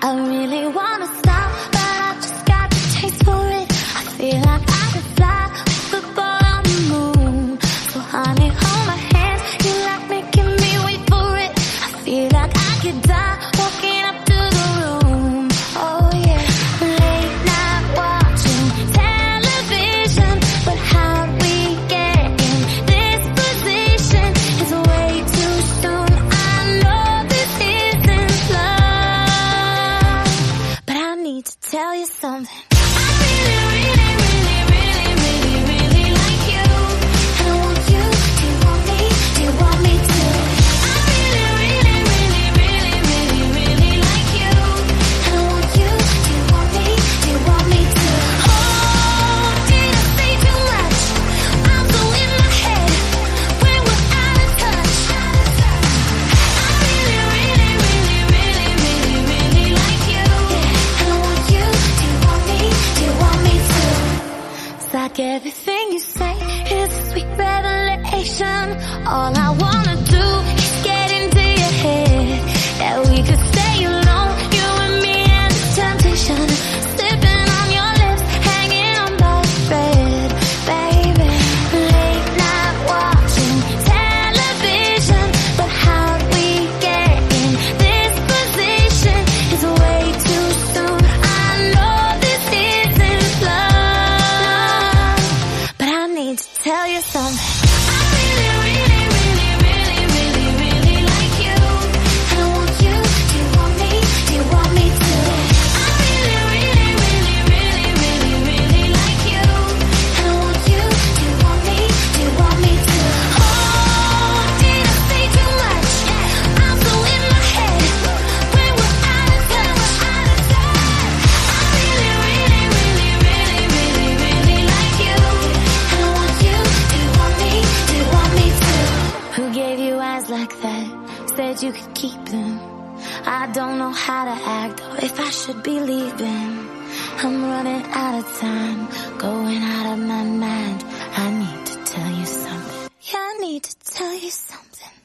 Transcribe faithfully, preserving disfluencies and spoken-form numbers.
I really wanna stop, but I just got the taste for it. I feel like I could fly with the boy on the moon. So honey, hold my hand, you like making me wait for it. I feel like I could die walking up to the room. Oh yeah, late night watching television, but how we get in this position is way too soon. I know this isn't love, but I need to tell you something. Like everything you say is a sweet revelation. All I wanna do is get into your head, that we could stay alone, you and me and the temptation, slipping on your lips, hanging on by a thread, baby. Late night watching television, but how we get in this position is way too soon. I know this isn't love, but I need to tell you something. I really, really, really, really, really, really like you. And I want you. Do you want me? Do you want me to? I really, really, really, really, really, really like you. And I want you. Do you want me? Do you want me to? Oh, did I say too much? I'm so in my head when we're out of touch. I really, really, really, really, really, really like you. And I want you. Do you want me? Do you want me to? Who gave you eyes like that? Said you could keep them. I don't know how to act or if I should be leaving. I'm running out of time, going out of my mind. I need to tell you something. Yeah, I need to tell you something.